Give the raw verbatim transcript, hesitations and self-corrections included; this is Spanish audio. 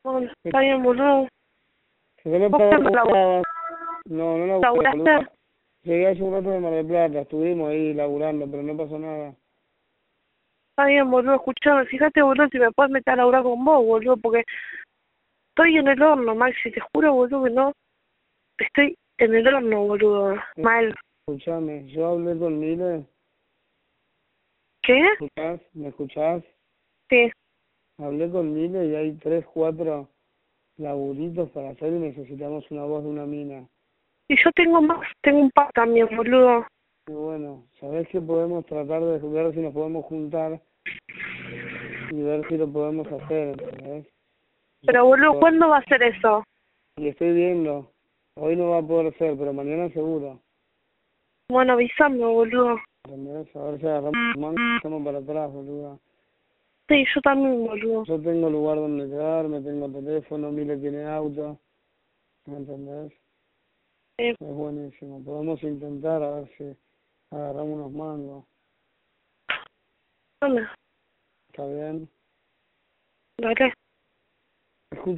Bueno, está bien, boludo. ¿Por qué me ¿Vos pagas cuándo como labu- estabas? No, no laburé, laburaste? boludo. Llegué hace un rato de Mar del Plata, estuvimos ahí laburando, pero no pasó nada. Está bien, boludo, escuchame, fíjate, boludo, si me puedes meter a laburar con vos, boludo, porque estoy en el horno, Maxi, te juro, boludo, que no. Estoy en el horno, boludo. Mal. Escuchame, yo hablé con Mile, ¿Qué? ¿me escuchás? ¿Me escuchás? Sí. Hablé con Mile y hay tres, cuatro laburitos para hacer y necesitamos una voz de una mina. Y yo tengo más, tengo un par también, boludo. Y bueno, ¿sabés que podemos tratar de ver si nos podemos juntar y ver si lo podemos hacer, ¿entendés? Pero, boludo, ¿cuándo va a ser eso? Y estoy viendo, hoy no va a poder ser, pero mañana seguro. Bueno, avísame, boludo. ¿Entendés? A ver si agarramos el mango y estamos para atrás, boludo. Sí, yo también, boludo. Yo tengo lugar donde quedarme, tengo teléfono, Mile tiene auto, ¿me entendés? Sí. Es buenísimo, podemos intentar a ver si agarramos unos mangos. Bueno, ¿Está bien? dale. Escucha.